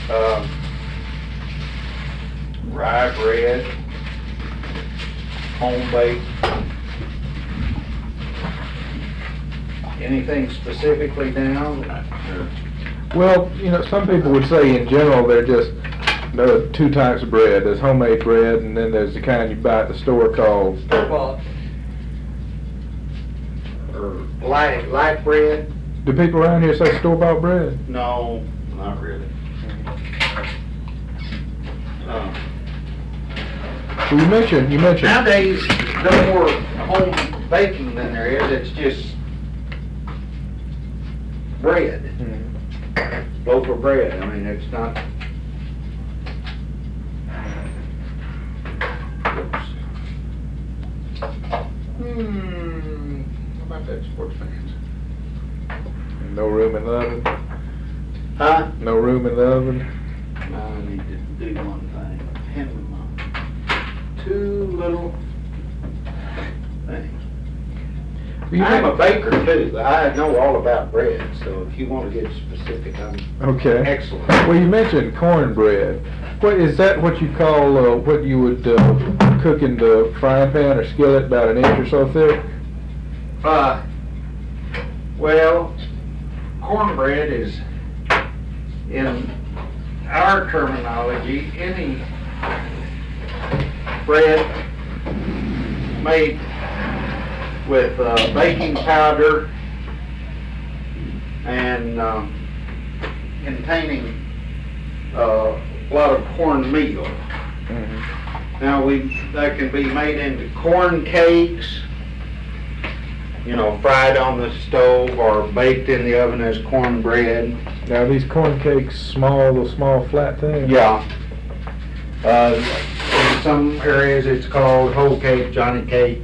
Rye bread, home baked. Anything specifically down? Well, some people would say in general there are two types of bread. There's homemade bread, and then there's the kind you buy at the store called Well, or light bread? Do people around here say store-bought bread? No, not really. Well, you mentioned. Nowadays, no more home baking than there is. It's just bread, loaf of bread. I mean, it's not. How about that, sports fans? No room in the oven? Huh? No room in the oven? I need to do one thing. Hand me my two little things. I'm a baker too. I know all about bread, so if you want to get specific, I'm okay. Excellent. Well, you mentioned cornbread. Is that what you call what you would cook in the frying pan or skillet, about an inch or so thick? Well, cornbread is, in our terminology, any bread made with baking powder and containing a lot of cornmeal. Mm-hmm. Now that can be made into corn cakes, fried on the stove or baked in the oven as cornbread. Now, are these corn cakes little small flat things? Yeah. In some areas it's called whole cake, Johnny cake.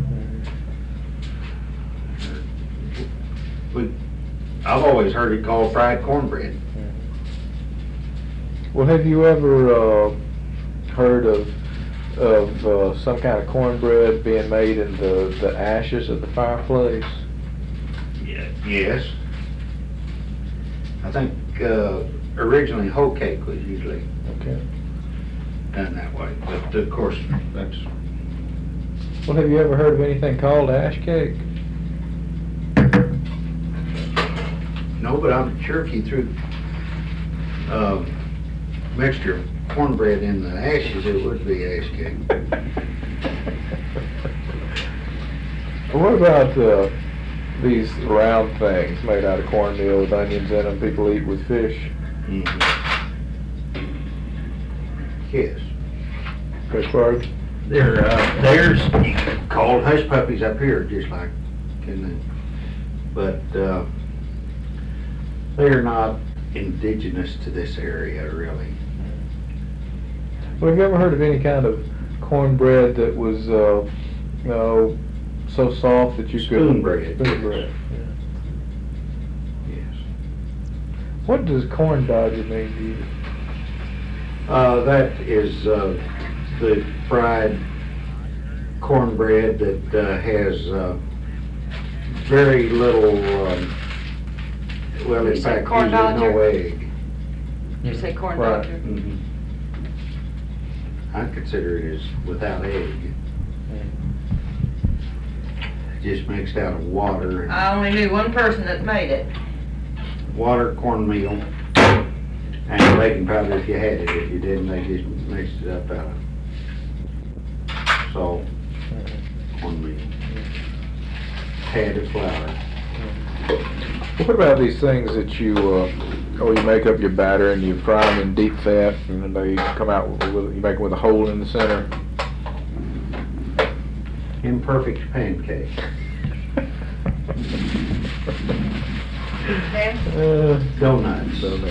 I've always heard it called fried cornbread. Well, have you ever heard of some kind of cornbread being made in the ashes of the fireplace? Yeah. Yes. I think originally whole cake was usually done that way, but of course that's. Well, have you ever heard of anything called ash cake? No, but I'm sure if you threw mixture of cornbread in the ashes, it would be ash cake. What about these round things made out of cornmeal with onions in them people eat with fish? Mm-hmm. Yes. Beg pardon? There's called hush puppies up here, just like but they're not indigenous to this area, really. Well, have you ever heard of any kind of cornbread that was, so soft that you could... Spoon bread. Spoon bread, Yes. What does corn dodger mean to you? That is the fried cornbread that has very little, well, in You said fact, corn usually no dodger? egg. You say corn Right. dodger? Mhm. I consider it as without egg. Just mixed out of water I only knew one person that made it. water, cornmeal, and baking powder if you had it. If you didn't, they just mixed it up out of salt, cornmeal, tad of flour. What about these things that you make up your batter and you fry them in deep fat and then they come out you make them with a hole in the center? Imperfect pancake. Dan? Donuts.